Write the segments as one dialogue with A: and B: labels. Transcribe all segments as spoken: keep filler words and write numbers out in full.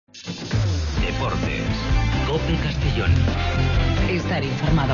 A: Deportes. COPE Castellón.
B: Estar informado.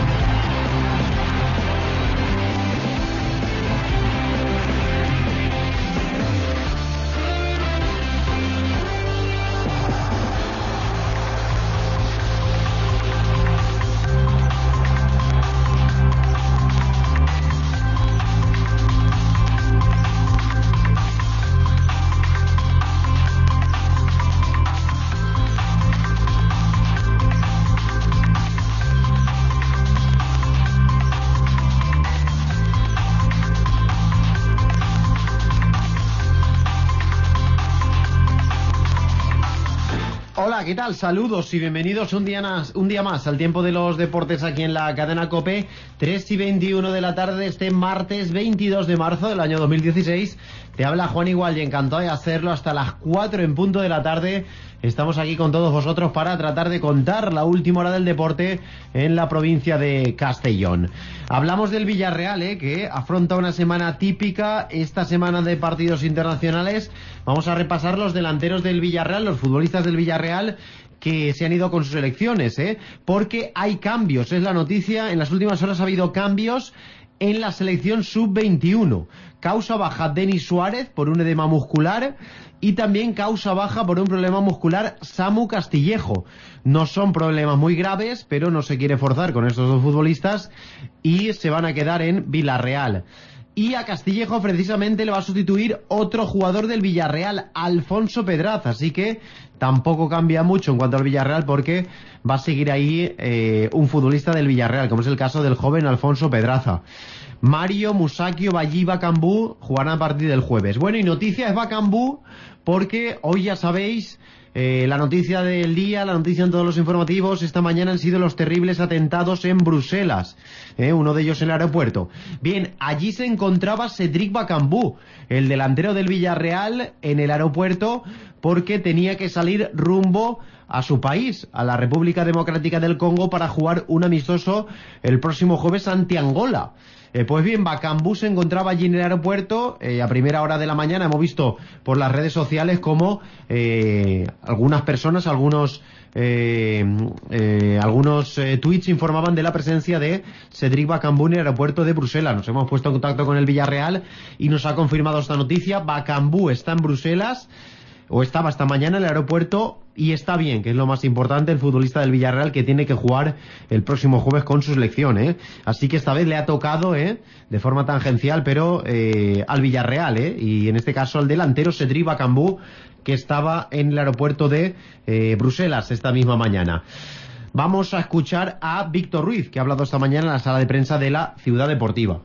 C: Hola, ¿qué tal? Saludos y bienvenidos un día más, un día más al tiempo de los deportes aquí en la cadena COPE. Tres y veintiuno de la tarde, este martes veintidós de marzo del año dos mil dieciséis. Te habla Juan Igual y encantado de hacerlo hasta las cuatro en punto de la tarde. Estamos aquí con todos vosotros para tratar de contar la última hora del deporte en la provincia de Castellón. Hablamos del Villarreal, ¿eh? que afronta una semana típica, esta semana de partidos internacionales. Vamos a repasar los delanteros del Villarreal, los futbolistas del Villarreal que se han ido con sus selecciones, ¿eh? porque hay cambios, es la noticia. En las últimas horas ha habido cambios en la selección sub veintiuno. Causa baja Denis Suárez por un edema muscular y también causa baja por un problema muscular Samu Castillejo. No son problemas muy graves, pero no se quiere forzar con estos dos futbolistas y se van a quedar en Villarreal. Y a Castillejo precisamente le va a sustituir otro jugador del Villarreal, Alfonso Pedraza, así que tampoco cambia mucho en cuanto al Villarreal porque va a seguir ahí eh, un futbolista del Villarreal, como es el caso del joven Alfonso Pedraza. Mario, Musakio, Ballí, Bacambú jugarán a partir del jueves. Bueno, y noticia es Bacambú porque hoy ya sabéis... Eh, la noticia del día, la noticia en todos los informativos esta mañana han sido los terribles atentados en Bruselas, eh, uno de ellos en el aeropuerto. Bien, allí se encontraba Cédric Bacambú, el delantero del Villarreal, en el aeropuerto porque tenía que salir rumbo a su país, a la República Democrática del Congo, para jugar un amistoso el próximo jueves ante Angola. Eh, pues bien, Bacambú se encontraba allí en el aeropuerto eh, a primera hora de la mañana. Hemos visto por las redes sociales cómo eh, algunas personas, algunos eh, eh, algunos eh, tweets informaban de la presencia de Cédric Bacambú en el aeropuerto de Bruselas. Nos hemos puesto en contacto con el Villarreal y nos ha confirmado esta noticia. Bacambú está en Bruselas, o estaba esta mañana en el aeropuerto, y está bien, que es lo más importante, el futbolista del Villarreal que tiene que jugar el próximo jueves con su selección, ¿eh? Así que esta vez le ha tocado, ¿eh? de forma tangencial, pero eh, al Villarreal, ¿eh? y en este caso al delantero Cédric Bacambú, que estaba en el aeropuerto de eh, Bruselas esta misma mañana. Vamos a escuchar a Víctor Ruiz, que ha hablado esta mañana en la sala de prensa de la Ciudad Deportiva.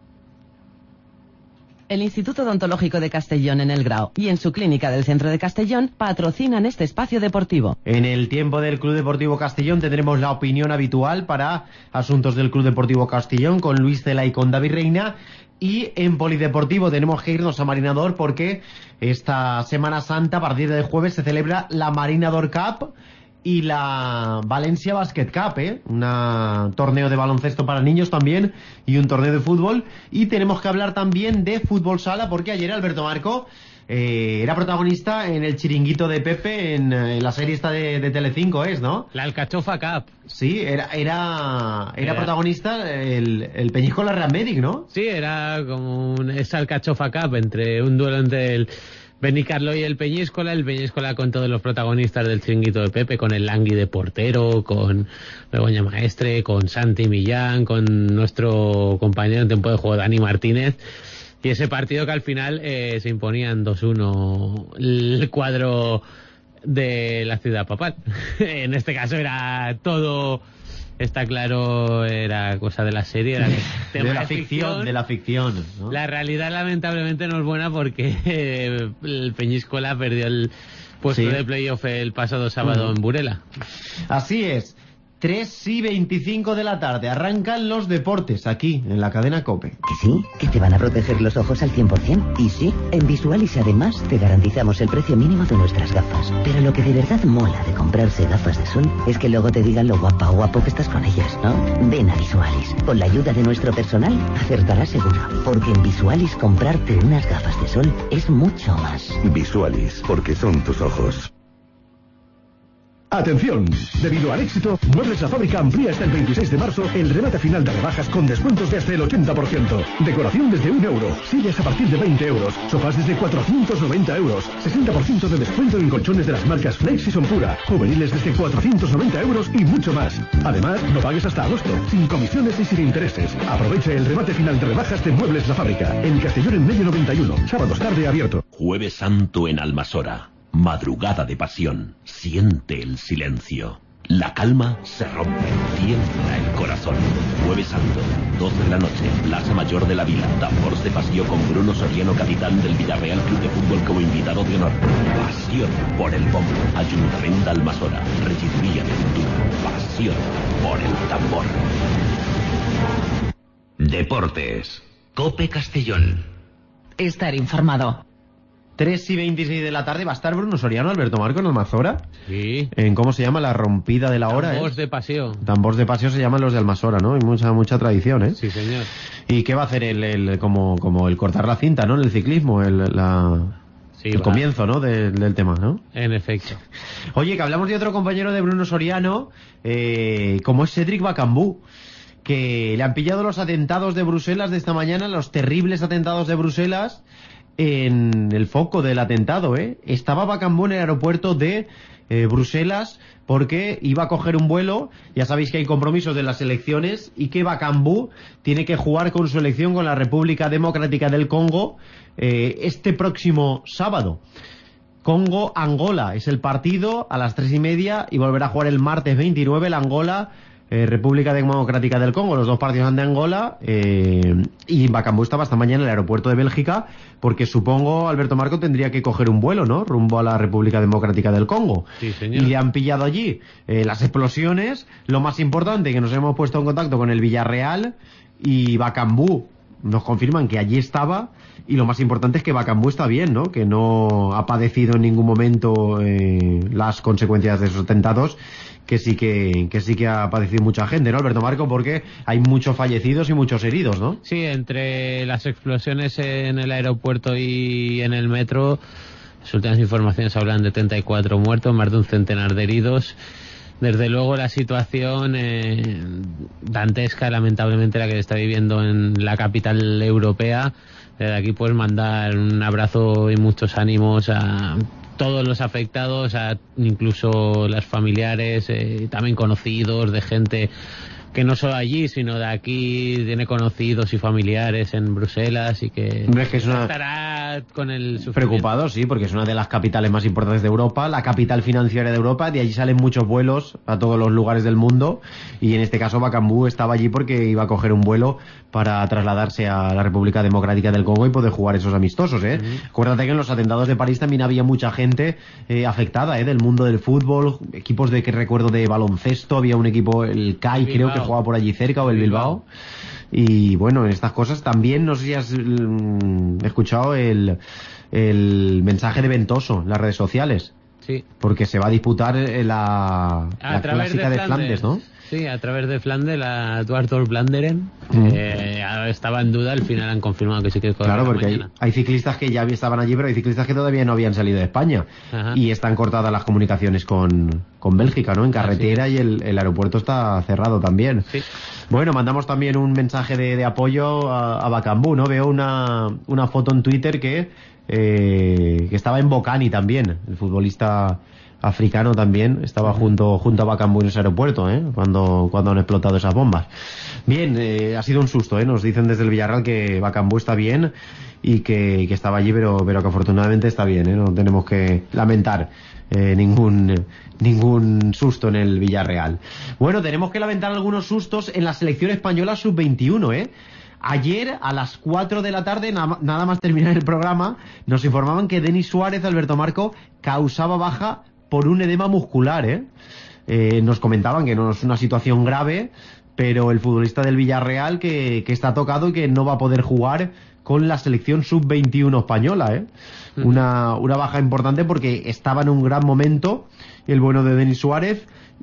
B: El Instituto Odontológico de Castellón en El Grao y en su clínica del centro de Castellón patrocinan este espacio deportivo.
C: En el tiempo del Club Deportivo Castellón tendremos la opinión habitual para asuntos del Club Deportivo Castellón con Luis Cela y con David Reina. Y en Polideportivo tenemos que irnos a Marinador porque esta Semana Santa, a partir del jueves, se celebra la Marinador Cup y la Valencia Basket Cup, ¿eh? un torneo de baloncesto para niños también y un torneo de fútbol. Y tenemos que hablar también de fútbol sala porque ayer Alberto Marco eh, era protagonista en el chiringuito de Pepe en, en la serie esta de, de Telecinco, ¿es, no?
D: La Alcachofa Cup.
C: Sí, era era, era, era protagonista el, el Peñíscola Real Medic, ¿no?
D: Sí, era como un, esa Alcachofa Cup entre un duelo entre el Benicarlo y el Peñíscola, el Peñíscola con todos los protagonistas del chiringuito de Pepe, con el Langui de portero, con Begoña Maestre, con Santi Millán, con nuestro compañero en tiempo de juego Dani Martínez, y ese partido que al final eh, se imponían dos uno el cuadro de la ciudad papal. En este caso era todo... Está claro, era cosa de la serie, era tema
C: de la
D: de
C: ficción,
D: ficción,
C: de la ficción, ¿no?
D: La realidad lamentablemente no es buena porque eh, el Peñíscola perdió el puesto sí. de playoff el pasado sábado uh-huh. en Burela.
C: Así es. tres y veinticinco de la tarde. Arrancan los deportes aquí, en la cadena COPE.
E: ¿Que sí? ¿Que te van a proteger los ojos al cien por ciento? Y sí, en Visualis además te garantizamos el precio mínimo de nuestras gafas. Pero lo que de verdad mola de comprarse gafas de sol es que luego te digan lo guapa o guapo que estás con ellas, ¿no? Ven a Visualis. Con la ayuda de nuestro personal acertarás seguro. Porque en Visualis comprarte unas gafas de sol es mucho más.
F: Visualis, porque son tus ojos. Atención, debido al éxito, Muebles La Fábrica amplía hasta el veintiséis de marzo el remate final de rebajas con descuentos de hasta el ochenta por ciento. Decoración desde un euro, sillas a partir de veinte euros, sofás desde cuatrocientos noventa euros, sesenta por ciento de descuento en colchones de las marcas Flex y Sonpura, juveniles desde cuatrocientos noventa euros y mucho más. Además, no pagues hasta agosto, sin comisiones y sin intereses. Aprovecha el remate final de rebajas de Muebles La Fábrica, en Castellón en Medio noventa y uno, sábados tarde abierto.
G: Jueves Santo en Almasora. Madrugada de pasión. Siente el silencio. La calma se rompe. Tiembla el corazón. Jueves Santo, doce de la noche, Plaza Mayor de la Vila. Tambors de Pasión con Bruno Soriano, capitán del Villarreal Club de Fútbol, como invitado de honor. Pasión por el bombo. Ayuntamiento de Almasora. Regiduría de Futuro. Pasión por el tambor.
A: Deportes. Cope Castellón.
B: Estar informado.
C: tres y veintiséis de la tarde va a estar Bruno Soriano, Alberto Marco en Almasora.
D: Sí.
C: En cómo se llama la rompida de la hora.
D: Tambors
C: ¿eh?
D: de paseo.
C: Tambors de paseo se llaman los de Almasora, ¿no? Hay mucha mucha tradición, ¿eh?
D: Sí, señor.
C: ¿Y qué va a hacer el, el como como el cortar la cinta, ¿no? En el ciclismo, el la
D: Sí,
C: el
D: va.
C: comienzo, ¿no? De- del tema, ¿no?
D: En efecto.
C: Oye, que hablamos de otro compañero de Bruno Soriano, eh, como es Cédric Bakambu, que le han pillado los atentados de Bruselas de esta mañana, los terribles atentados de Bruselas, en el foco del atentado, ¿eh? Estaba Bakambu en el aeropuerto de eh, Bruselas porque iba a coger un vuelo. Ya sabéis que hay compromisos de las elecciones y que Bakambu tiene que jugar con su elección con la República Democrática del Congo eh, este próximo sábado. Congo-Angola es el partido a las tres y media y volverá a jugar el martes veintinueve el Angola eh, República Democrática del Congo. Los dos partidos son de Angola eh, y Bakambu estaba esta mañana en el aeropuerto de Bélgica porque supongo Alberto Marco tendría que coger un vuelo, ¿no? Rumbo a la República Democrática del Congo.
D: Sí, señor.
C: Y le han pillado allí eh, las explosiones. Lo más importante, que nos hemos puesto en contacto con el Villarreal y Bakambu nos confirman que allí estaba, y lo más importante es que Bakambu está bien, ¿no? Que no ha padecido en ningún momento eh, las consecuencias de esos atentados, que sí que, que sí que ha padecido mucha gente, ¿no, Alberto Marco? Porque hay muchos fallecidos y muchos heridos, ¿no?
D: Sí, entre las explosiones en el aeropuerto y en el metro, las últimas informaciones hablan de treinta y cuatro muertos, más de un centenar de heridos. Desde luego la situación eh, dantesca, lamentablemente, la que se está viviendo en la capital europea. Desde aquí pues mandar un abrazo y muchos ánimos a todos los afectados, a incluso las familiares, eh, también conocidos de gente que no solo allí, sino de aquí, tiene conocidos y familiares en Bruselas y que,
C: Ves que es una...
D: estará con el sufrimiento.
C: Preocupado, sí, porque es una de las capitales más importantes de Europa, la capital financiera de Europa, de allí salen muchos vuelos a todos los lugares del mundo, y en este caso Bakambu estaba allí porque iba a coger un vuelo para trasladarse a la República Democrática del Congo y poder jugar esos amistosos, ¿eh? Uh-huh. Acuérdate que en los atentados de París también había mucha gente eh, afectada, ¿eh? Del mundo del fútbol, equipos de que recuerdo de baloncesto, había un equipo, el C A I creo que jugaba por allí cerca, o el Bilbao. Y bueno, en estas cosas también, no sé si has mm, escuchado el, el mensaje de Ventoso en las redes sociales.
D: Sí.
C: Porque se va a disputar la, la clásica de Flandes, de Flandes, ¿no?
D: Sí, a través de Flandes, la Dwarf Blanderen. Mm. Eh, estaba en duda, al final han confirmado que sí que
C: claro, porque hay, hay ciclistas que ya estaban allí, pero hay ciclistas que todavía no habían salido de España. Ajá. Y están cortadas las comunicaciones con, con Bélgica, ¿no? En carretera, ah, sí. Y el, el aeropuerto está cerrado también.
D: Sí.
C: Bueno, mandamos también un mensaje de, de apoyo a, a Bakambu, ¿no? Veo una, una foto en Twitter que, eh, que estaba en Bocani también, el futbolista africano también estaba junto junto a Bakambu en ese aeropuerto, ¿eh? cuando cuando han explotado esas bombas. Bien, eh, ha sido un susto, ¿eh? Nos dicen desde el Villarreal que Bakambu está bien y que, que estaba allí, pero pero que afortunadamente está bien, ¿eh? No tenemos que lamentar eh, ningún ningún susto en el Villarreal. Bueno, tenemos que lamentar algunos sustos en la selección española sub veintiuno, ¿eh? Ayer, a las cuatro de la tarde, na- nada más terminar el programa, nos informaban que Denis Suárez, Alberto Marco, causaba baja por un edema muscular, ¿eh? Eh, nos comentaban que no es una situación grave, pero el futbolista del Villarreal que, que está tocado y que no va a poder jugar con la selección sub veintiuno española, ¿eh? Mm. Una, una baja importante porque estaba en un gran momento el bueno de Denis Suárez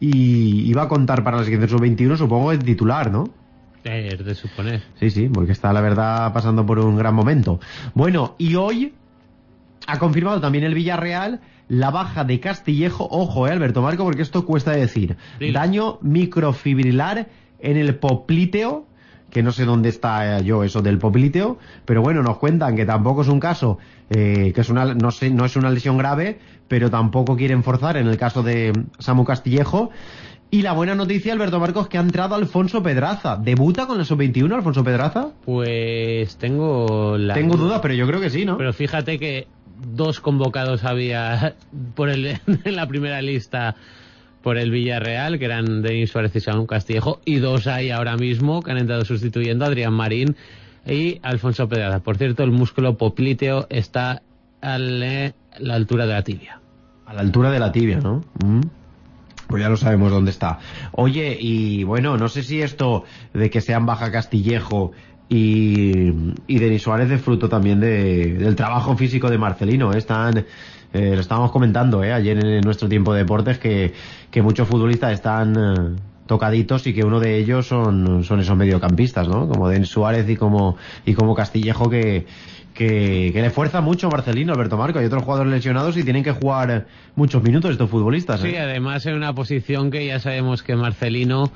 C: y iba a contar para la selección sub veintiuno, supongo, el titular, ¿no?
D: Es de suponer.
C: Sí, sí, porque está, la verdad, pasando por un gran momento. Bueno, y hoy ha confirmado también el Villarreal la baja de Castillejo, ojo, eh, Alberto Marco, porque esto cuesta decir,
D: Dile.
C: daño microfibrilar en el popliteo, que no sé dónde está yo eso del popliteo, pero bueno, nos cuentan que tampoco es un caso, eh, que es una, no sé, no es una lesión grave, pero tampoco quieren forzar en el caso de Samu Castillejo. Y la buena noticia, Alberto Marcos, que ha entrado Alfonso Pedraza. ¿Debuta con la sub veintiuno, Alfonso Pedraza?
D: Pues tengo la...
C: Tengo duda, pero yo creo que sí, ¿no?
D: Pero fíjate que dos convocados había por el, en la primera lista por el Villarreal, que eran Denis Suárez y Samu Castillejo, y dos hay ahora mismo que han entrado sustituyendo a Adrián Marín y Alfonso Pedraza. Por cierto, el músculo popliteo está a la altura de la tibia.
C: A la altura de la tibia, ¿no? Mm. Pues ya lo sabemos dónde está. Oye, y bueno, no sé si esto de que sean baja Castillejo y, y Denis Suárez es fruto también de, del trabajo físico de Marcelino, ¿eh? Están, eh, lo estábamos comentando eh, ayer en nuestro tiempo de deportes que, que muchos futbolistas están eh, tocaditos y que uno de ellos son, son esos mediocampistas, ¿no? Como Denis Suárez y como, y como Castillejo que... Que, que le fuerza mucho Marcelino, Alberto Marco. Hay otros jugadores lesionados y tienen que jugar muchos minutos estos futbolistas, ¿eh?
D: Sí, además en una posición que ya sabemos que Marcelino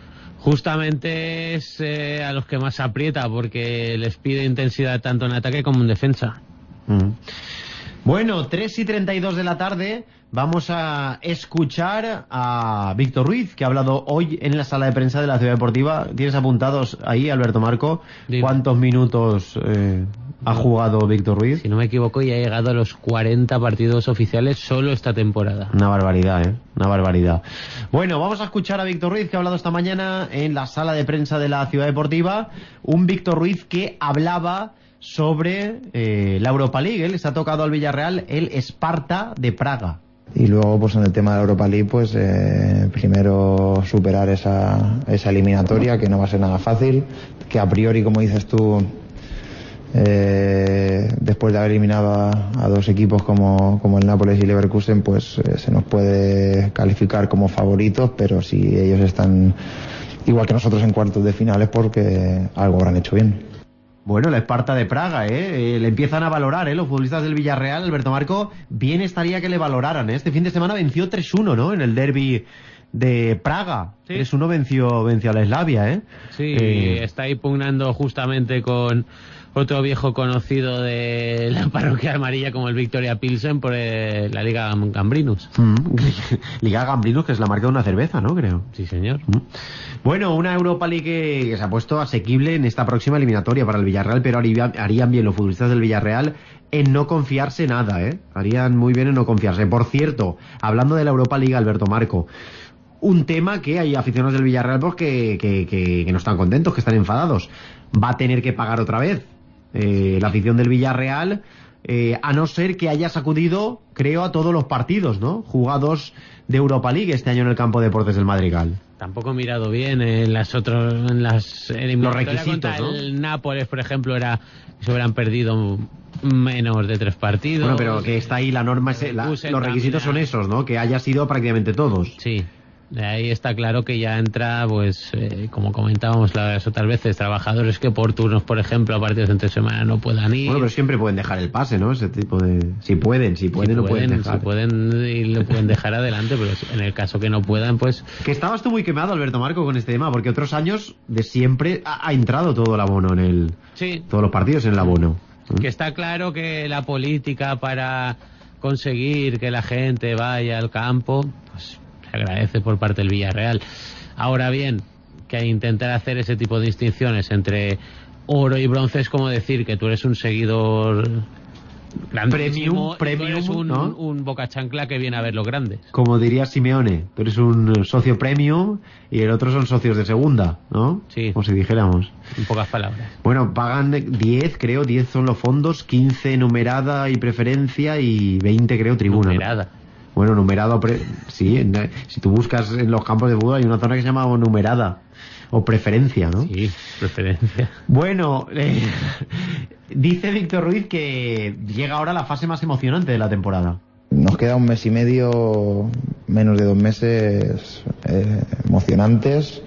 D: justamente es eh, a los que más aprieta, porque les pide intensidad tanto en ataque como en defensa.
C: Mm. Bueno, tres y treinta y dos de la tarde, vamos a escuchar a Víctor Ruiz, que ha hablado hoy en la sala de prensa de la Ciudad Deportiva. ¿Tienes apuntados ahí, Alberto Marco?
D: Dime.
C: ¿Cuántos minutos eh, ha jugado Víctor Ruiz?
D: Si no me equivoco, ya ha llegado a los cuarenta partidos oficiales solo esta temporada.
C: Una barbaridad, ¿eh? Una barbaridad. Bueno, vamos a escuchar a Víctor Ruiz, que ha hablado esta mañana en la sala de prensa de la Ciudad Deportiva. Un Víctor Ruiz que hablaba sobre eh, la Europa League. Él se ha tocado al Villarreal el Sparta de Praga.
H: Y luego, pues en el tema de la Europa League, pues eh, primero superar esa, esa eliminatoria, que no va a ser nada fácil, que a priori, como dices tú, eh, después de haber eliminado a, a dos equipos como, como el Nápoles y el Leverkusen, pues eh, se nos puede calificar como favoritos, pero si ellos están igual que nosotros en cuartos de finales, porque algo habrán hecho bien.
C: Bueno, la Esparta de Praga, ¿eh? ¿eh? Le empiezan a valorar, ¿eh? Los futbolistas del Villarreal, Alberto Marco, bien estaría que le valoraran, ¿eh? Este fin de semana venció tres uno, ¿no? En el derbi de Praga.
D: Sí.
C: tres uno venció, venció a la Slavia, ¿eh?
D: Sí,
C: Eh,
D: está ahí pugnando justamente con otro viejo conocido de la parroquia amarilla como el Victoria Pilsen por eh, la Liga Gambrinus.
C: mm, Liga Gambrinus, que es la marca de una cerveza, ¿no? Creo.
D: Sí, señor.
C: Mm. Bueno, una Europa League que, que se ha puesto asequible en esta próxima eliminatoria para el Villarreal, pero haría- harían bien los futbolistas del Villarreal en no confiarse nada, ¿eh? Harían muy bien en no confiarse. Por cierto, hablando de la Europa League, Alberto Marco, un tema que hay aficionados del Villarreal pues, que, que, que, que no están contentos, que están enfadados. Va a tener que pagar otra vez eh, la afición del Villarreal, eh, a no ser que haya sacudido, creo, a todos los partidos, ¿no? Jugados de Europa League este año en el campo de deportes del Madrigal.
D: Tampoco he mirado bien en las otros, en las eliminatorias
C: requisitos,
D: contra
C: ¿no?
D: el Nápoles, por ejemplo, era que se hubieran perdido menos de tres partidos.
C: Bueno, pero que está ahí la norma, es- la-
D: Busen
C: los requisitos son
D: también.
C: esos, ¿no? Que haya sido prácticamente todos.
D: Sí, de ahí está claro que ya entra, pues, eh, como comentábamos las otras veces, trabajadores que por turnos, por ejemplo, a partidos de entre semana no puedan ir.
C: Bueno, pero siempre pueden dejar el pase, ¿no? Ese tipo de... Si pueden, si pueden,
D: si
C: lo pueden dejar.
D: si pueden y lo pueden dejar adelante, pero en el caso que no puedan, pues
C: Que estabas tú muy quemado, Alberto Marco, con este tema, porque otros años de siempre ha, ha entrado todo el abono en el...
D: sí,
C: Todos los partidos en el abono.
D: que está claro que la política para conseguir que la gente vaya al campo, pues se agradece por parte del Villarreal. Ahora bien, que intentar hacer ese tipo de distinciones entre oro y bronce es como decir que tú eres un seguidor grandísimo
C: Premium,
D: y tú eres
C: premium,
D: un,
C: ¿no?
D: un, un boca chancla que viene a ver los grandes.
C: Como diría Simeone, tú eres un socio premium y el otro son socios de segunda, ¿no?
D: Sí.
C: Como si dijéramos.
D: En pocas palabras.
C: Bueno, pagan diez, creo, diez son los fondos, quince numerada y preferencia y veinte, creo, tribuna. ¿no?
D: Numerada.
C: Bueno, numerado, pre... sí, en- si tú buscas en los campos de fútbol hay una zona que se llama numerada o preferencia, ¿no?
D: Sí, preferencia.
C: Bueno, eh, dice Víctor Ruiz que llega ahora la fase más emocionante de la temporada.
H: Nos queda un mes y medio, menos de dos meses eh, emocionantes.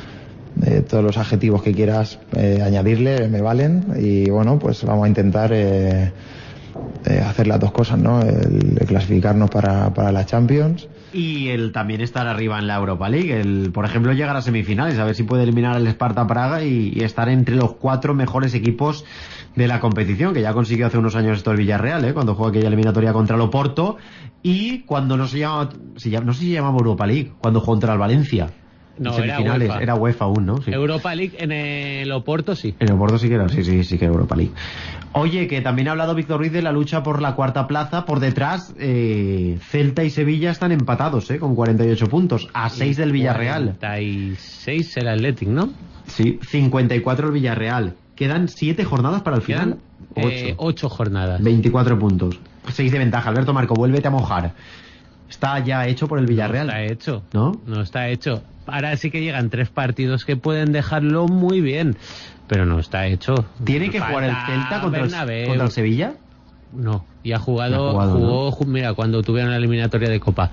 H: Eh, todos los adjetivos que quieras eh, añadirle me valen y bueno, pues vamos a intentar eh, eh, hacer las dos cosas, ¿no? El, el clasificarnos para, para la Champions.
C: Y el también estar arriba en la Europa League, el, por ejemplo, llegar a semifinales, a ver si puede eliminar al Sparta Praga y, y estar entre los cuatro mejores equipos de la competición, que ya consiguió hace unos años esto el Villarreal, ¿eh? Cuando jugó aquella eliminatoria contra el Oporto, y cuando no se llama, se llama no sé si se llamaba Europa League, cuando jugó contra el Valencia.
D: No,
C: semifinales,
D: era UEFA.
C: Era UEFA aún, ¿no? Sí.
D: Europa League en el Oporto, sí.
C: En el Oporto sí que era, sí, sí, sí que era Europa League. Oye, que también ha hablado Víctor Ruiz de la lucha por la cuarta plaza. Por detrás, eh, Celta y Sevilla están empatados, ¿eh? Con cuarenta y ocho puntos, a seis del Villarreal.
D: cuarenta y seis el Athletic, ¿no?
C: Sí, cincuenta y cuatro el Villarreal. Quedan siete jornadas para el final.
D: Quedan eh, ocho jornadas.
C: veinticuatro puntos. seis de ventaja. Alberto Marco, vuélvete a mojar. Está ya hecho por el Villarreal.
D: No está hecho.
C: ¿No?
D: No está hecho. Ahora sí que llegan tres partidos que pueden dejarlo muy bien, pero no está hecho.
C: ¿Tiene que jugar el Celta contra el, contra el Sevilla?
D: No, y ha jugado,
C: ha jugado
D: jugó,
C: ¿no?
D: mira, cuando tuvieron la eliminatoria de Copa.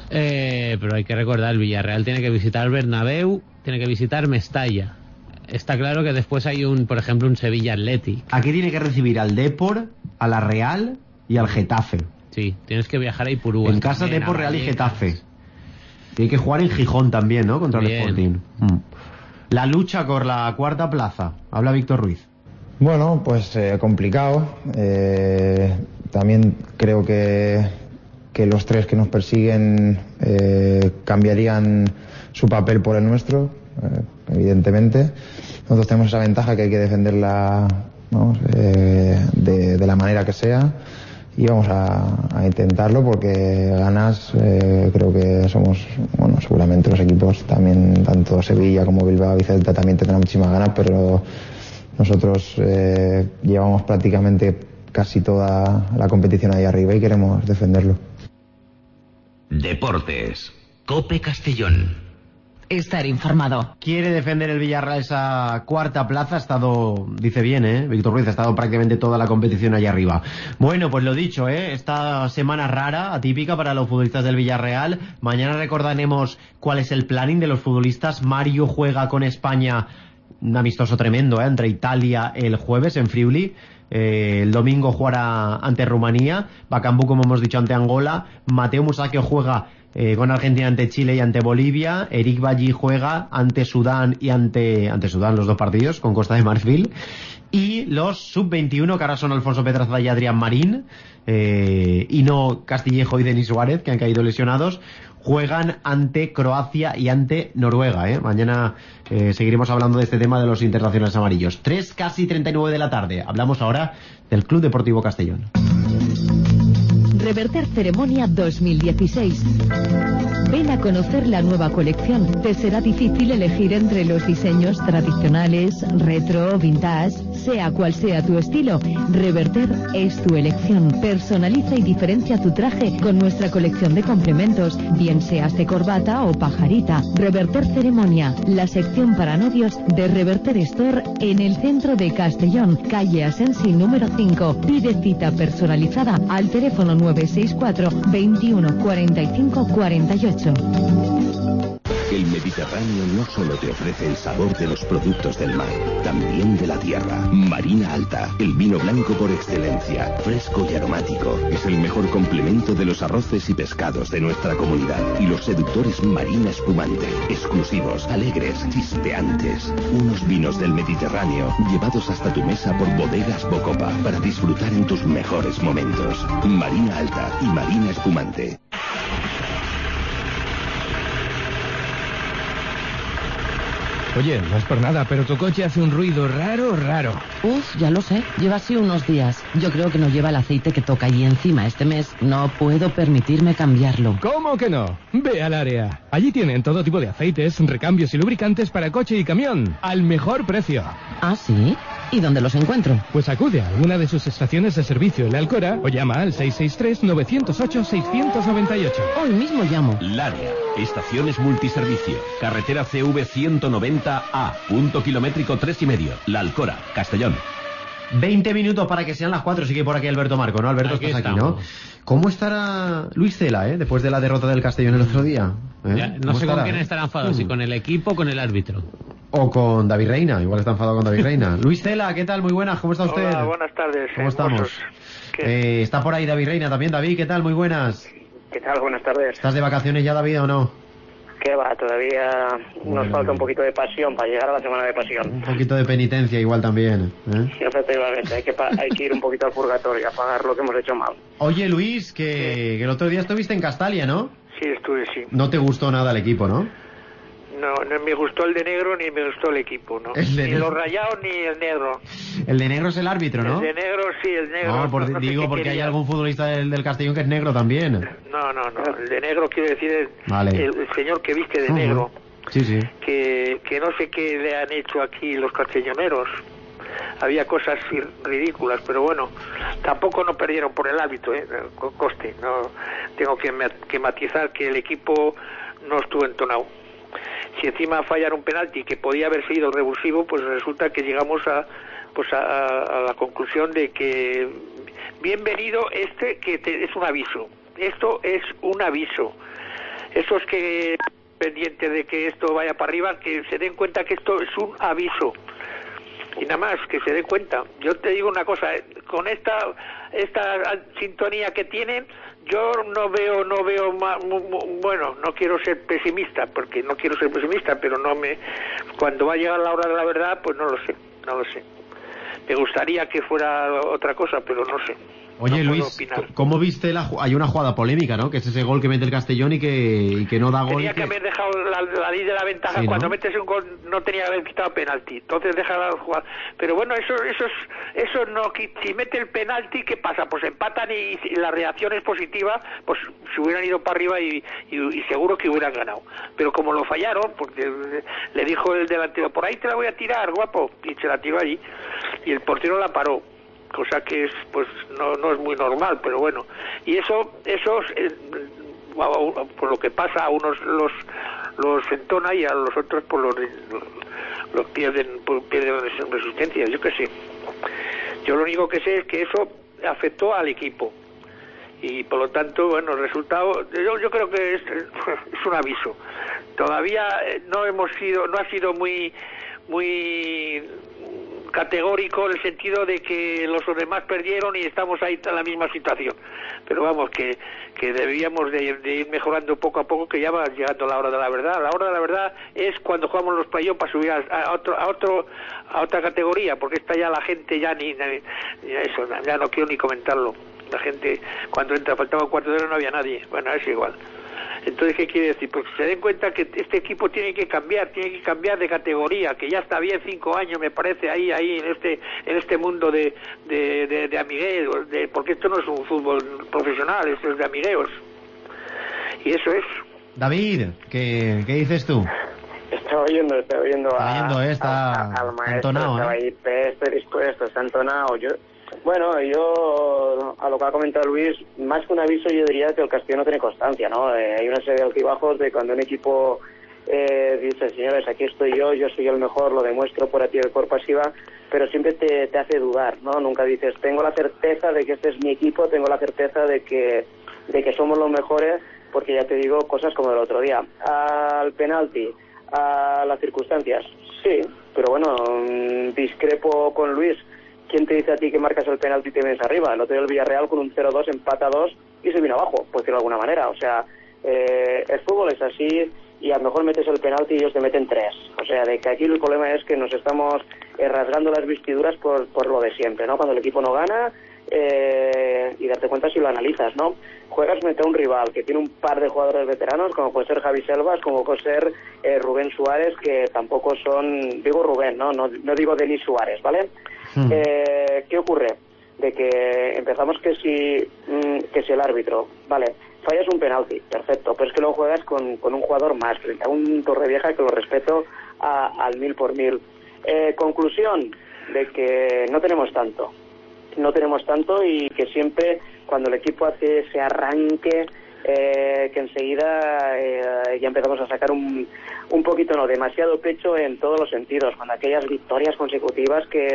D: Eh, pero hay que recordar, el Villarreal tiene que visitar Bernabéu, tiene que visitar Mestalla. Está claro que después hay un, por ejemplo, un Sevilla Athletic.
C: Aquí tiene que recibir al Depor, a la Real y al Getafe.
D: Sí, tienes que viajar a Ipurúa.
C: En casa Depor, Real y Getafe. Tiene que jugar en Gijón también, ¿no? Contra
D: Bien.
C: el Sporting. Mm. La lucha por la cuarta plaza. Habla Víctor Ruiz.
H: Bueno, pues eh, complicado. Eh, también creo que, que los tres que nos persiguen eh, cambiarían su papel por el nuestro, eh, evidentemente. Nosotros tenemos esa ventaja que hay que defenderla, vamos, eh, de, de la manera que sea. Y vamos a, a intentarlo porque ganas, eh, creo que somos, bueno, seguramente los equipos también, tanto Sevilla como Bilbao y Celta también tendrán muchísimas ganas, pero nosotros eh, llevamos prácticamente casi toda la competición ahí arriba y queremos defenderlo.
A: Deportes. COPE Castellón.
B: Estar informado.
C: Quiere defender el Villarreal esa cuarta plaza. Ha estado, dice bien, ¿eh? Víctor Ruiz ha estado prácticamente toda la competición allá arriba. Bueno, pues lo dicho, ¿eh? Esta semana rara, atípica para los futbolistas del Villarreal. Mañana recordaremos cuál es el planning de los futbolistas. Mario juega con España, un amistoso tremendo, ¿eh? Entre Italia el jueves en Friuli. Eh, el domingo jugará ante Rumanía. Bakambu, como hemos dicho, ante Angola. Mateo Musacchio juega Eh, con Argentina ante Chile y ante Bolivia. Eric Bailly juega ante Sudán y ante ante Sudán los dos partidos con Costa de Marfil. Y los sub veintiuno, que ahora son Alfonso Pedraza y Adrián Marín, eh, y no Castillejo y Denis Suárez, que han caído lesionados, juegan ante Croacia y ante Noruega. ¿eh? Mañana eh, seguiremos hablando de este tema de los internacionales amarillos. tres casi treinta y nueve de la tarde. Hablamos ahora del Club Deportivo Castellón.
I: Reverter Ceremonia dos mil dieciséis. Ven a conocer la nueva colección. Te será difícil elegir entre los diseños tradicionales, retro, vintage, sea cual sea tu estilo. Reverter es tu elección. Personaliza y diferencia tu traje con nuestra colección de complementos, bien seas de corbata o pajarita. Reverter Ceremonia, la sección para novios de Reverter Store en el centro de Castellón, calle Asensi número cinco. Pide cita personalizada al teléfono nueve seis cuatro, veintiuno, cuarenta y cinco, cuarenta y ocho.
G: El Mediterráneo no solo te ofrece el sabor de los productos del mar, también de la tierra. Marina Alta, el vino blanco por excelencia, fresco y aromático. Es el mejor complemento de los arroces y pescados de nuestra comunidad. Y los seductores Marina Espumante, exclusivos, alegres, chispeantes. Unos vinos del Mediterráneo llevados hasta tu mesa por Bodegas Bocopa para disfrutar en tus mejores momentos. Marina Alta y Marina Espumante.
J: Oye, no es por nada, pero tu coche hace un ruido raro, raro.
B: Uf, ya lo sé. Lleva así unos días. Yo creo que no lleva el aceite que toca y encima este mes no puedo permitirme cambiarlo.
J: ¿Cómo que no? Ve al área. Allí tienen todo tipo de aceites, recambios y lubricantes para coche y camión. Al mejor precio.
B: ¿Ah, sí? ¿Y dónde los encuentro?
J: Pues acude a alguna de sus estaciones de servicio en la Alcora o llama al seis seis tres, nueve cero ocho, seis nueve ocho.
B: Hoy mismo llamo.
G: Laria, estaciones multiservicio, carretera C V ciento noventa A, punto kilométrico tres y medio, La Alcora, Castellón.
C: veinte minutos para que sean las cuatro. Sigue por aquí Alberto Marco, ¿no? Alberto,
D: Aquí
C: estás aquí,
D: estamos.
C: ¿no? ¿Cómo estará Luis Cela, eh? Después de la derrota del Castellón el otro día. ¿eh?
D: Ya, no
C: ¿Cómo
D: sé
C: estará,
D: con quién
C: eh?
D: estará enfadado,
C: Mm.
D: si con el equipo o con el árbitro.
C: O con David Reina, igual está enfadado con David Reina. Luis Cela, ¿qué tal? Muy buenas, ¿cómo está usted?
K: Hola, buenas tardes.
C: ¿Cómo estamos? Eh, está por ahí David Reina también. David, ¿qué tal? Muy buenas.
K: ¿Qué tal? Buenas tardes.
C: ¿Estás de vacaciones ya, David, o no?
K: ¿Qué va? Todavía
C: bueno,
K: nos falta un poquito de pasión para llegar a la semana de pasión.
C: Un poquito de penitencia igual también, ¿eh?
K: Sí, efectivamente, hay que, hay que ir un poquito al purgatorio a pagar lo que hemos hecho mal.
C: Oye, Luis, que, sí. que el otro día estuviste en Castalia, ¿no?
K: Sí, estuve, sí.
C: No te gustó nada el equipo, ¿no?
K: No, no me gustó el de negro ni me gustó el equipo, ¿no? Ni negro. Los rayados ni el negro.
C: El de negro es el árbitro, ¿no?
K: El de negro, sí, el negro.
C: No, por, no, no digo porque quería. Hay algún futbolista del, del Castellón que es negro también.
K: No, no, no. El de negro quiero decir el,
C: vale.
K: el, el señor que viste de uh-huh. negro.
C: Sí, sí.
K: Que, que no sé qué le han hecho aquí los castelloneros. Había cosas ridículas, pero bueno, tampoco no perdieron por el árbitro, ¿eh? Coste. No, tengo que, que matizar que el equipo no estuvo entonado. Si encima fallan un penalti que podía haber sido revulsivo, pues resulta que llegamos a pues a, a la conclusión de que bienvenido este que te, es un aviso. Esto es un aviso. Esos que pendientes de que esto vaya para arriba, que se den cuenta que esto es un aviso. Y nada más, que se den cuenta. Yo te digo una cosa, con esta esta sintonía que tienen, yo no veo, no veo más, bueno, no quiero ser pesimista, porque no quiero ser pesimista, pero no me, cuando va a llegar la hora de la verdad, pues no lo sé, no lo sé. Me gustaría que fuera otra cosa, pero no sé.
C: Oye, no Luis, ¿cómo viste la hay una jugada polémica, ¿no? Que es ese gol que mete el Castellón y que, y que no da gol.
K: Tenía que,
C: que
K: haber dejado la, la ley de la ventaja. Sí, cuando ¿no? metes un gol no tenía que haber quitado penalti. Entonces deja la jugada. Pero bueno, eso, eso, es, eso no. Si mete el penalti, ¿qué pasa? Pues empatan y, y la reacción es positiva. Pues se hubieran ido para arriba y, y, y seguro que hubieran ganado. Pero como lo fallaron, porque le dijo el delantero, por ahí te la voy a tirar, guapo, y se la tiró allí y el portero la paró. Cosa que es pues no, no es muy normal, pero bueno, y eso eso eh, por lo que pasa a unos los los entona y a los otros por los los pierden por, pierden resistencia, yo qué sé. Yo lo único que sé es que eso afectó al equipo y por lo tanto, bueno, el resultado yo, yo creo que es, es un aviso. Todavía no hemos sido no ha sido muy muy categórico en el sentido de que los demás perdieron y estamos ahí en la misma situación, pero vamos, que, que debíamos de, de ir mejorando poco a poco, que ya va llegando la hora de la verdad. La hora de la verdad es cuando jugamos los playoffs para subir a, a otro a otro a otra categoría, porque esta ya la gente ya ni, ni eso, ya no quiero ni comentarlo. La gente cuando entra faltaba un cuarto de hora no había nadie, bueno, es igual. Entonces, ¿qué quiere decir? Pues se den cuenta que este equipo tiene que cambiar, tiene que cambiar de categoría, que ya está bien cinco años, me parece, ahí ahí en este en este mundo de de, de, de amigueos, de, porque esto no es un fútbol profesional, esto es de amigueos. Y eso es.
C: David, ¿qué, qué dices tú?
K: Estaba oyendo, estaba oyendo
C: a,
K: oyendo,
C: eh, está
K: a, a, al maestro,
C: entonado,
K: estaba
C: ¿eh?
K: ahí, estoy dispuesto, está entonado. Yo, bueno, yo, a lo que ha comentado Luis, más que un aviso, yo diría que el Castellón no tiene constancia, ¿no? Eh, hay una serie de altibajos de cuando un equipo eh, dice, señores, aquí estoy yo, yo soy el mejor, lo demuestro por activa y por pasiva, pero siempre te, te hace dudar, ¿no? Nunca dices, tengo la certeza de que este es mi equipo, tengo la certeza de que, de que somos los mejores, porque ya te digo cosas como el otro día. Al penalti, a las circunstancias, sí, pero bueno, discrepo con Luis. ¿Quién te dice a ti que marcas el penalti y te vienes arriba? El otro día el Villarreal con un cero dos empata dos y se vino abajo, por decirlo de alguna manera. O sea, eh, el fútbol es así y a lo mejor metes el penalti y ellos te meten tres. O sea, de que aquí el problema es que nos estamos eh, rasgando las vestiduras por, por lo de siempre, ¿no? Cuando el equipo no gana eh, y darte cuenta si lo analizas, ¿no? Juegas frente a un rival que tiene un par de jugadores veteranos, como puede ser Javi Selvas, como puede ser eh, Rubén Suárez, que tampoco son, digo Rubén, ¿no? No, no digo Denis Suárez, ¿vale? Hmm. Eh, ¿Qué ocurre? De que empezamos que si mmm, que si el árbitro, vale, fallas un penalti, perfecto, pero es que luego juegas con, con un jugador más, frente a un Torrevieja que lo respeto a, al mil por mil. Eh, conclusión, de que no tenemos tanto, no tenemos tanto y que siempre cuando el equipo hace ese arranque, eh, que enseguida eh, ya empezamos a sacar un, un poquito, no, demasiado pecho en todos los sentidos, con aquellas victorias consecutivas que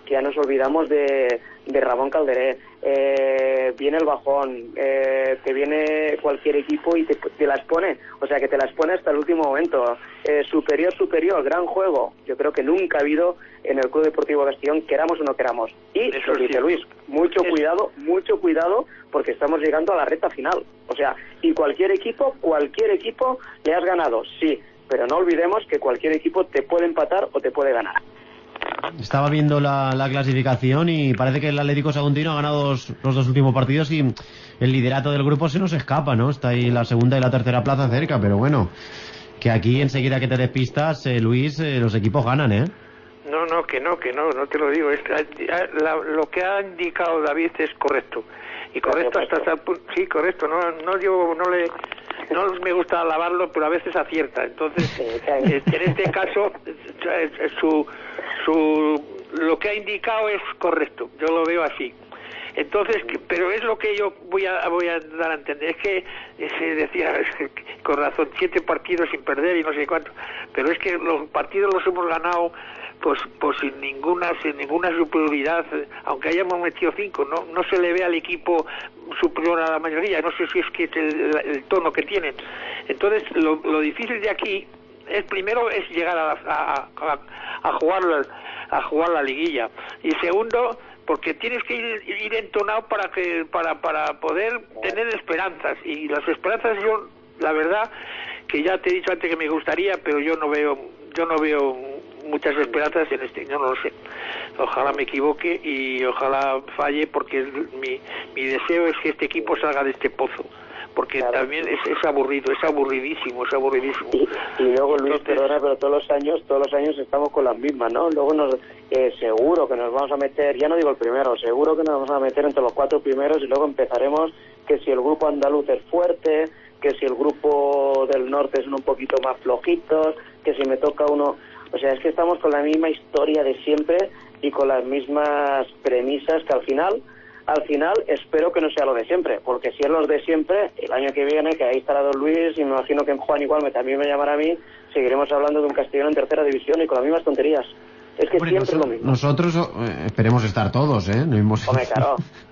L: que ya nos olvidamos de, de Ramón Calderé. Eh, viene el bajón, eh, te viene cualquier equipo y te, te las pone, o sea que te las pone hasta el último momento. Eh, superior, superior, gran juego. Yo creo que nunca ha habido en el Club Deportivo Castellón, queramos o no queramos. Y eso dice sí. Luis, mucho es... cuidado, mucho cuidado, porque estamos llegando a la recta final. O sea, y cualquier equipo, cualquier equipo le has ganado, sí, pero no olvidemos que cualquier equipo te puede empatar o te puede ganar.
C: Estaba viendo la, la clasificación y parece que el Atlético Saguntino ha ganado dos, los dos últimos partidos y el liderato del grupo se nos escapa, ¿no? Está ahí la segunda y la tercera plaza cerca, pero bueno, que aquí enseguida que te despistas, eh, Luis, eh, los equipos ganan, ¿eh?
K: No, no, que no, que no, no te lo digo. Es, la, lo que ha indicado David es correcto. Y correcto hasta hasta el punto, sí, correcto, no no yo no le no me gusta alabarlo, pero a veces acierta. Entonces, en este caso su su lo que ha indicado es correcto. Yo lo veo así. Entonces, pero es lo que yo voy a voy a dar a entender. Es que se decía con razón siete partidos sin perder y no sé cuánto, pero es que los partidos los hemos ganado pues pues sin ninguna sin ninguna superioridad, aunque hayamos metido cinco, no no se le ve al equipo superior a la mayoría. No sé si es que es el, el tono que tienen. Entonces, lo, lo difícil de aquí es primero es llegar a a, a, a jugar la, a jugar la liguilla, y segundo porque tienes que ir, ir entonado para que para para poder tener esperanzas, y las esperanzas yo la verdad que ya te he dicho antes que me gustaría, pero yo no veo yo no veo muchas esperanzas en este, yo no lo sé. Ojalá me equivoque y ojalá falle, porque mi mi deseo es que este equipo salga de este pozo, porque claro, también es, es aburrido, es aburridísimo, es aburridísimo.
L: Y, y luego, Luis, Entonces, perdona, pero todos los años, todos los años estamos con las mismas, ¿no? Luego nos, eh, seguro que nos vamos a meter, ya no digo el primero, seguro que nos vamos a meter entre los cuatro primeros, y luego empezaremos que si el grupo andaluz es fuerte, que si el grupo del norte son un poquito más flojitos, que si me toca uno... O sea, es que estamos con la misma historia de siempre y con las mismas premisas que al final... Al final espero que no sea lo de siempre, porque si es lo de siempre, el año que viene, que ahí estará Don Luis, y me imagino que en Juan igual me, también me llamará a mí, seguiremos hablando de un Castellón en tercera división y con las mismas tonterías. Es que bueno, siempre es lo mismo.
C: Nosotros eh, esperemos estar todos, ¿eh? No hemos...
L: Hombre, claro.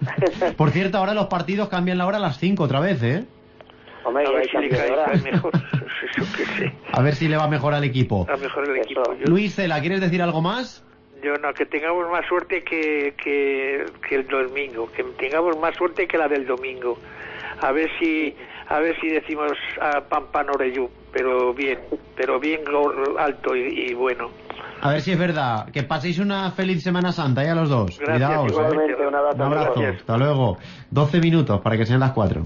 C: Por cierto, ahora los partidos cambian la hora a las cinco otra vez, ¿eh?
L: Hombre, a, ver si le cae
K: mejor. Eso que sé.
C: A ver si le va mejor al equipo.
K: A mejor el equipo.
C: Yo... Luis Cela, ¿quieres decir algo más?
K: Yo no, que tengamos más suerte que, que, que el domingo, que tengamos más suerte que la del domingo. A ver si a ver si decimos a Pampan Oreyú, pero bien, pero bien alto y, y bueno.
C: A ver si es verdad. Que paséis una feliz Semana Santa ya los dos.
K: Gracias,
C: cuidaos.
L: Igualmente, un abrazo.
C: Un abrazo. Hasta luego. doce minutos para que sean las cuatro.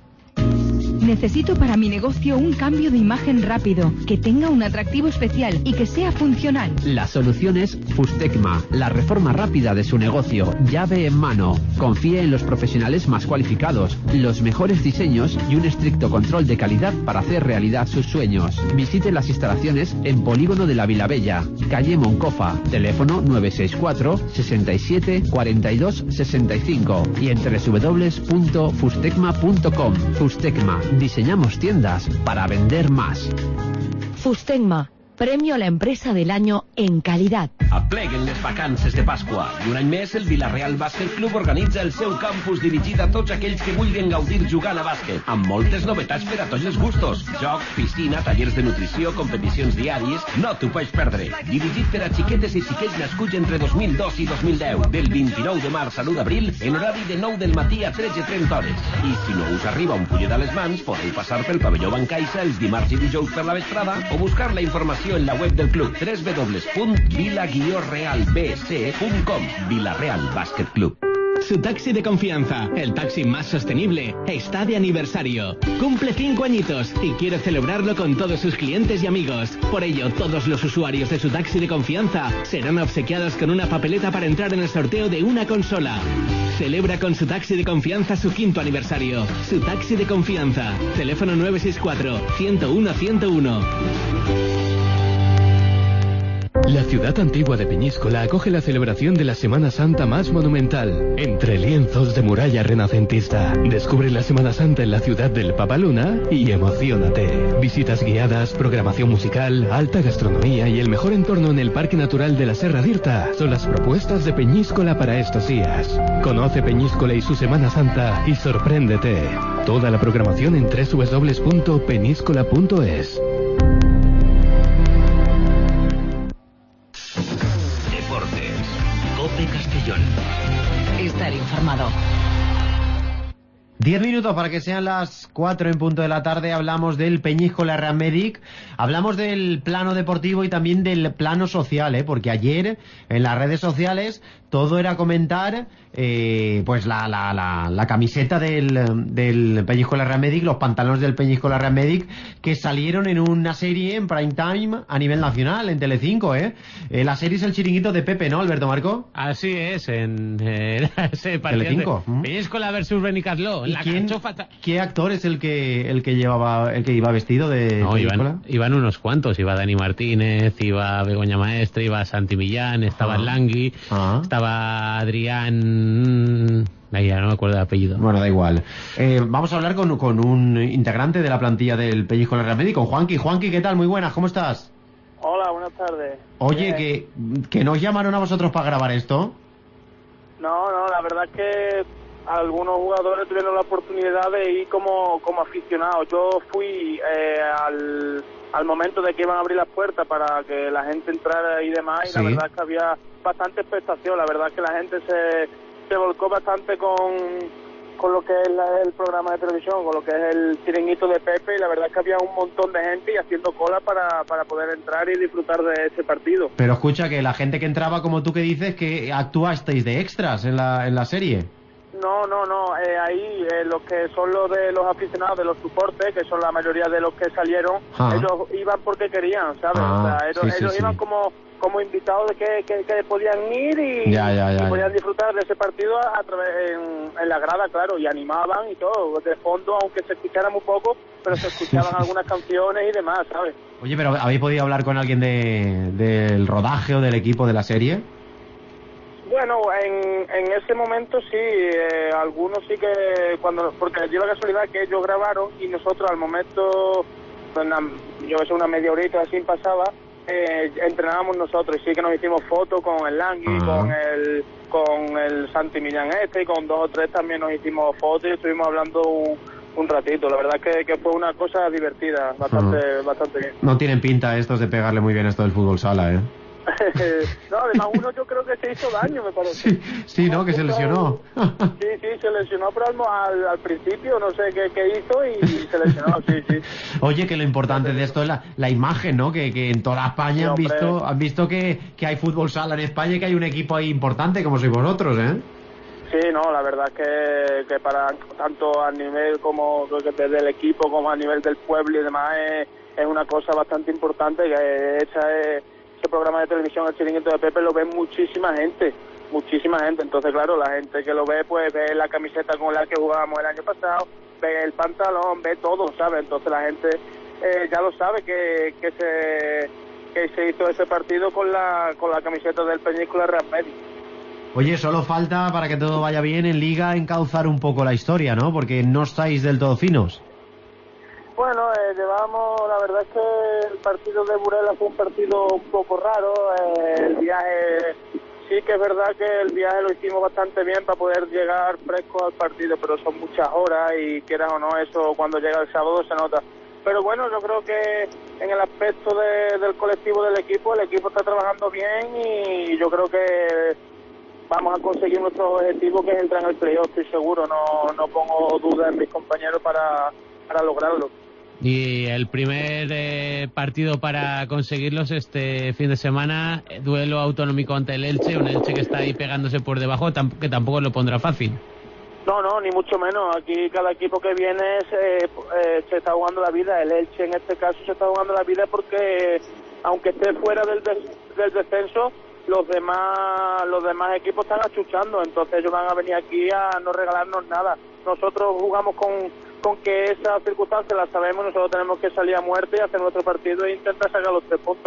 I: Necesito para mi negocio un cambio de imagen rápido, que tenga un atractivo especial y que sea funcional.
M: La solución es Fustecma, la reforma rápida de su negocio, llave en mano. Confíe en los profesionales más cualificados, los mejores diseños y un estricto control de calidad para hacer realidad sus sueños. Visite las instalaciones en Polígono de la Vilabella, calle Moncofa, teléfono nueve seis cuatro, sesenta y siete, cuarenta y dos, sesenta y cinco y en doble u doble u doble u punto fustecma punto com. Fustecma. Diseñamos tiendas para vender más.
I: Fustecma, premio a la empresa del año en calidad.
G: Apleguen les vacances de Pasqua i un any més el Vila-real Bàsquet Club organitza el seu campus dirigit a tots aquells que vulguin gaudir jugant a bàsquet, amb moltes novetats per a tots els gustos. Joc, piscina, tallers de nutrició, competicions diàries, no t'ho pots perdre. Dirigit per a xiquetes i xiquets nascuts entre dos mil dos i dos mil deu, del vint-i-nou de març a l'u d'abril, en horari de nou del matí a tretze trenta hores. I si no us arriba un fullet a les mans, podeu passar pel pavelló Bancaixa els dimarts i dijous per la vesprada o buscar la informació en la web del club doble u doble u doble u punt vila real b c punto com. Vila-real Bàsquet Club.
N: Su taxi de confianza, el taxi más sostenible, está de aniversario. Cumple cinco añitos y quiere celebrarlo con todos sus clientes y amigos. Por ello, todos los usuarios de su taxi de confianza serán obsequiados con una papeleta para entrar en el sorteo de una consola. Celebra con su taxi de confianza su quinto aniversario. Su taxi de confianza. Teléfono nueve seis cuatro, ciento uno, ciento uno.
J: La ciudad antigua de Peñíscola acoge la celebración de la Semana Santa más monumental, entre lienzos de muralla renacentista. Descubre la Semana Santa en la ciudad del Papaluna y emociónate. Visitas guiadas, programación musical, alta gastronomía y el mejor entorno en el Parque Natural de la Serra d'Irta son las propuestas de Peñíscola para estos días. Conoce Peñíscola y su Semana Santa y sorpréndete. Toda la programación en doble u doble u doble u punto peñíscola punto es.
A: COPE Castellón.
B: Estar informado.
C: Diez minutos para que sean las cuatro en punto de la tarde. Hablamos del Peñíscola Real Medic, hablamos del plano deportivo y también del plano social, ¿eh? Porque ayer en las redes sociales todo era comentar eh, pues la, la, la, la camiseta del, del Peñíscola Real Medic, los pantalones del Peñíscola Real Medic, que salieron en una serie en prime time a nivel nacional, en Telecinco, ¿eh? eh la serie es El Chiringuito de Pepe, ¿no, Alberto Marco?
D: Así es, en eh, ese partido
C: Telecinco.
D: de Peñíscola versus Benicarló.
C: ¿Y
D: La
C: quién,
D: cachofata...
C: qué actor es el que el que llevaba el que iba vestido de
D: No,
C: Peñíscola?
D: iban, iban unos cuantos, iba Dani Martínez, iba Begoña Maestre, iba Santi Millán, estaba
C: Ah.
D: Langui,
C: Ah.
D: estaba Adrián... Ahí ya no me acuerdo de apellido.
C: Bueno, da igual. Eh, vamos a hablar con, con un integrante de la plantilla del Peñíscola Real Medic, con Juanqui. Juanqui, ¿qué tal? Muy buenas, ¿cómo estás?
O: Hola, buenas tardes.
C: Oye,
O: Bien.
C: que, que nos llamaron a vosotros para grabar esto.
O: No, no, la verdad es que algunos jugadores tuvieron la oportunidad de ir como, como aficionados. Yo fui eh, al, al momento de que iban a abrir las puertas para que la gente entrara y demás, y
C: Sí.
O: la verdad es que había bastante expectación. La verdad es que la gente se, se volcó bastante con, con lo que es la- el programa de televisión, con lo que es el Chiringuito de Pepe, y la verdad es que había un montón de gente y haciendo cola para, para poder entrar y disfrutar de ese partido.
C: Pero escucha, que la gente que entraba, como tú que dices, que actuasteis de extras en la, en la serie.
O: No, no, no, eh, ahí eh, los que son los de los aficionados, de los soportes, que son la mayoría de los que salieron,
C: Ah.
O: ellos iban porque querían, ¿sabes?
C: Ah,
O: o sea, ellos,
C: sí, sí,
O: ellos
C: sí.
O: iban como como invitados de que, que, que podían ir y,
C: Ya, ya, ya,
O: y podían
C: ya.
O: disfrutar de ese partido a, a través en, en la grada, claro, y animaban y todo, de fondo, aunque se escuchara muy poco, pero se escuchaban algunas canciones y demás, ¿sabes?
C: Oye, pero ¿habéis podido hablar con alguien de, del rodaje o del equipo de la serie?
O: Bueno, en, en ese momento sí, eh, algunos sí que, cuando porque dio la casualidad que ellos grabaron y nosotros al momento, una, yo sé, una media horita así pasaba, eh, entrenábamos nosotros y sí que nos hicimos fotos con el Langui,
C: Ajá.
O: con el con el Santi Millán este, y con dos o tres también nos hicimos fotos y estuvimos hablando un, un ratito. La verdad que, que fue una cosa divertida, bastante,
C: Ajá.
O: bastante bien.
C: No tienen pinta estos de pegarle muy bien esto del fútbol sala, ¿eh?
O: No, además uno yo creo que se hizo daño, me parece.
C: Sí, sí, ¿no? Que se lesionó.
O: Sí, sí, se lesionó, pero al, al, al principio no sé qué, qué hizo y, y se lesionó, sí, sí.
C: Oye, que lo importante de esto es la, la imagen, ¿no? Que, que en toda España
O: Sí,
C: han
O: hombre.
C: visto han visto que, que hay fútbol sala en España y que hay un equipo ahí importante como sois vosotros, ¿eh?
O: Sí, no, la verdad que, que para tanto a nivel como desde el equipo como a nivel del pueblo y demás es, es una cosa bastante importante, que esa es, ese programa de televisión, El Chiringuito de Pepe, lo ve muchísima gente, muchísima gente. Entonces, claro, la gente que lo ve, pues ve la camiseta con la que jugábamos el año pasado, ve el pantalón, ve todo, ¿sabes? Entonces la gente eh, ya lo sabe que, que se que se hizo ese partido con la con la camiseta del Peñíscola Real Medic.
C: Oye, solo falta, para que todo vaya bien en Liga, encauzar un poco la historia, ¿no? Porque no estáis del todo finos.
O: Bueno, eh, llevamos, la verdad es que el partido de Burela fue un partido un poco raro. Eh, el viaje, sí que es verdad que el viaje lo hicimos bastante bien para poder llegar fresco al partido, pero son muchas horas y quieras o no, eso cuando llega el sábado se nota. Pero bueno, yo creo que en el aspecto de, del colectivo del equipo, el equipo está trabajando bien y yo creo que vamos a conseguir nuestro objetivo, que es entrar en el playoff, estoy seguro. No, no pongo duda en mis compañeros para, para lograrlo.
D: Y el primer eh, partido para conseguirlos este fin de semana, eh, duelo autonómico ante el Elche, un Elche que está ahí pegándose por debajo, tam- que tampoco lo pondrá fácil.
O: No, no, ni mucho menos. Aquí cada equipo que viene se, eh, se está jugando la vida. El Elche en este caso se está jugando la vida porque, aunque esté fuera del, des- del descenso, los demás los demás equipos están achuchando. Entonces ellos van a venir aquí a no regalarnos nada. Nosotros jugamos con, con que esa circunstancia la sabemos. Nosotros tenemos que salir a muerte y hacer nuestro partido e intentar sacar los tres puntos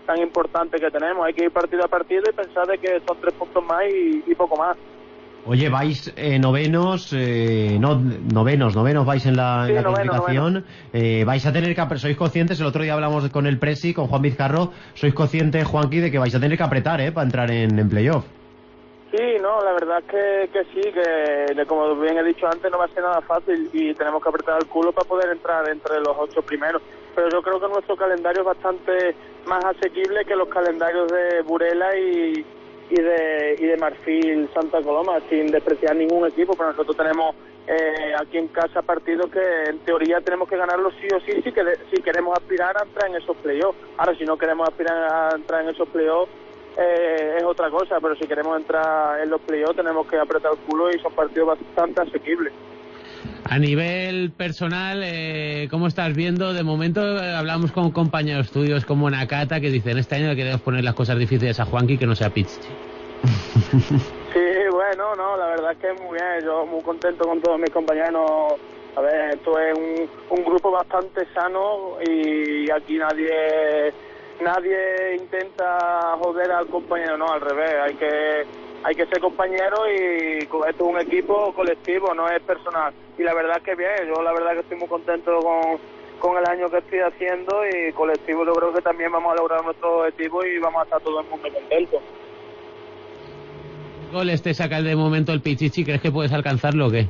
O: tan importante que tenemos. Hay que ir partido a partido y pensar de que son tres puntos más y, y poco más.
C: Oye, vais eh, novenos, eh, no, novenos, novenos vais en la,
O: sí,
C: en la
O: noveno,
C: clasificación,
O: noveno.
C: Eh, vais a tener que, sois conscientes, el otro día hablamos con el Presi, con Juan Vizcarro, sois conscientes, Juanqui, de que vais a tener que apretar, eh, para entrar en, en playoff.
O: Sí, no, la verdad es que, que sí, que, que como bien he dicho antes no va a ser nada fácil y tenemos que apretar el culo para poder entrar entre los ocho primeros. Pero yo creo que nuestro calendario es bastante más asequible que los calendarios de Burela y, y de y de Marfil Santa Coloma, sin despreciar ningún equipo, pero nosotros tenemos eh, aquí en casa partidos que en teoría tenemos que ganarlos sí o sí si, que, si queremos aspirar a entrar en esos playoffs. Ahora, si no queremos aspirar a entrar en esos playoffs, Eh, es otra cosa, pero si queremos entrar en los playoffs tenemos que apretar el culo y son partidos bastante asequibles.
D: A nivel personal, eh, ¿cómo estás viendo? De momento eh, hablamos con compañeros tuyos como Nakata que dicen este año le queremos poner las cosas difíciles a Juanqui que no sea Pichichi.
O: Sí, bueno, no, la verdad es que muy bien, yo muy contento con todos mis compañeros. A ver, esto es un, un grupo bastante sano y aquí nadie... nadie intenta joder al compañero, no, al revés, hay que hay que ser compañero y esto es un equipo colectivo, no es personal. Y la verdad es que bien, yo la verdad que estoy muy contento con, con el año que estoy haciendo y colectivo yo creo que también vamos a lograr nuestro objetivo y vamos a estar todo el mundo contento.
D: ¿Goles te saca de momento el Pichichi? ¿Crees que puedes alcanzarlo o qué?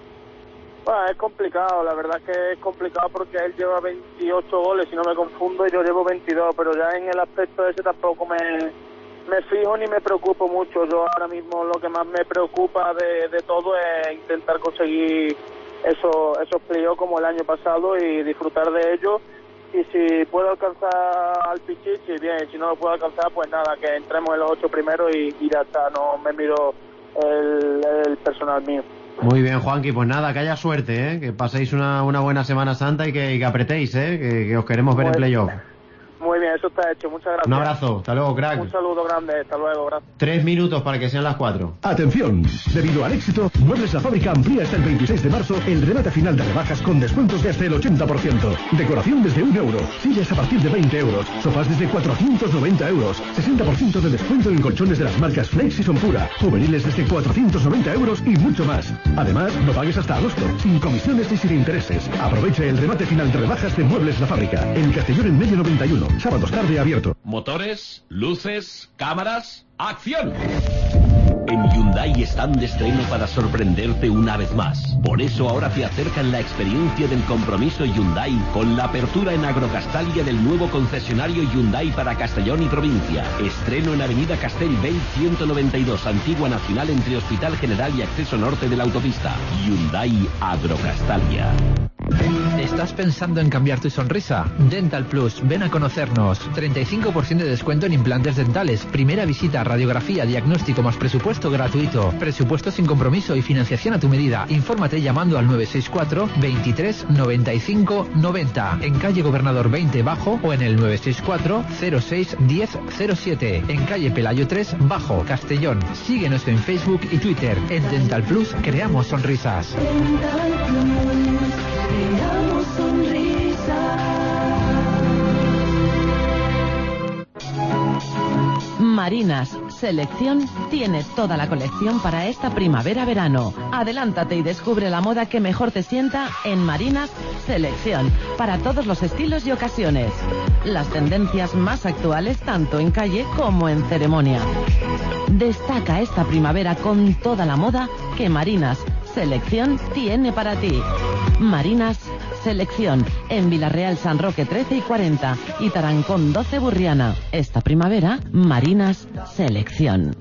O: Bueno, es complicado, la verdad que es complicado porque él lleva veintiocho goles, si no me confundo, y yo llevo veintidós, pero ya en el aspecto ese tampoco me, me fijo ni me preocupo mucho. Yo ahora mismo lo que más me preocupa de, de todo es intentar conseguir esos, esos playoffs como el año pasado y disfrutar de ellos. Y si puedo alcanzar al Pichichi, bien, si no lo puedo alcanzar, pues nada, que entremos en los ocho primeros y, y ya está, no me miro el, el personal mío.
C: Muy bien, Juanqui, pues nada, que haya suerte, ¿eh? Que paséis una, una buena Semana Santa y que, y que apretéis, ¿eh? Que, que os queremos ver
O: Muy
C: en playoff.
O: Muy bien, eso está hecho, muchas gracias.
C: Un abrazo, hasta luego, crack.
O: Un saludo grande, hasta luego, gracias.
C: Tres minutos para que sean las cuatro.
F: Atención, debido al éxito, Muebles La Fábrica amplía hasta el veintiséis de marzo el remate final de rebajas con descuentos de hasta el ochenta por ciento. Decoración desde un euro, sillas a partir de veinte euros, sofás desde cuatrocientos noventa euros, sesenta por ciento de descuento en colchones de las marcas Flex y Sonpura, juveniles desde cuatrocientos noventa euros y mucho más. Además, no pagues hasta agosto, sin comisiones ni sin intereses. Aprovecha el remate final de rebajas de Muebles La Fábrica, en Castellón en medio noventa y uno, sábados tarde abierto.
G: Motores, luces, cámaras, ¡acción! En Hyundai están de estreno para sorprenderte una vez más. Por eso ahora te acercan la experiencia del compromiso Hyundai con la apertura en Agrocastalia del nuevo concesionario Hyundai para Castellón y provincia. Estreno en Avenida Castellbell ciento noventa y dos, Antigua Nacional entre Hospital General y Acceso Norte de la autopista. Hyundai Agrocastalia.
M: ¿Estás pensando en cambiar tu sonrisa? Dental Plus, ven a conocernos. treinta y cinco por ciento de descuento en implantes dentales. Primera visita, radiografía, diagnóstico más presupuesto gratuito. Presupuesto sin compromiso y financiación a tu medida. Infórmate llamando al nueve seis cuatro, veintitrés, noventa y cinco, noventa. En calle Gobernador veinte Bajo o en el nueve seis cuatro, cero seis, diez, cero siete. En calle Pelayo tres Bajo, Castellón. Síguenos en Facebook y Twitter. En Dental Plus creamos sonrisas.
P: Creamos sonrisas.
B: Marinas Selección tiene toda la colección para esta primavera-verano. Adelántate y descubre la moda que mejor te sienta en Marinas Selección, para todos los estilos y ocasiones. Las tendencias más actuales tanto en calle como en ceremonia. Destaca esta primavera con toda la moda que Marinas Selección tiene para ti. Marinas Selección en Villarreal San Roque trece y cuarenta y Tarancón doce Burriana. Esta primavera, Marinas Selección.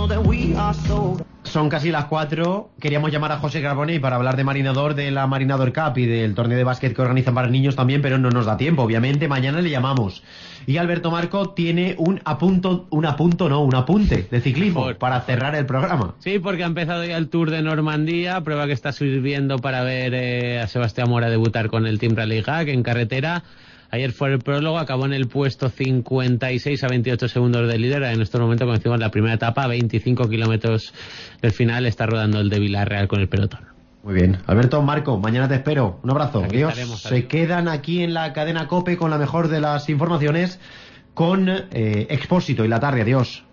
C: Son casi las cuatro. Queríamos llamar a José Carboni para hablar de Marinador, de la Marinador Cup y del torneo de básquet que organizan para niños también, pero no nos da tiempo, obviamente. Mañana le llamamos. Y Alberto Marco tiene un apunto, un apunto no, un apunte de ciclismo por... para cerrar el programa.
D: Sí, porque ha empezado ya el Tour de Normandía, prueba que está sirviendo para ver eh, a Sebastián Mora debutar con el Team Rally Hack en carretera. Ayer fue el prólogo, acabó en el puesto cincuenta y seis a veintiocho segundos del líder. En este momento, como decimos, la primera etapa, veinticinco kilómetros del final, está rodando el de Villarreal con el pelotón.
C: Muy bien. Alberto, Marco, mañana te espero. Un abrazo.
D: Aquí
C: Adiós.
D: estaremos,
C: Se quedan aquí en la cadena COPE con la mejor de las informaciones. con eh, Expósito y la tarde. Adiós.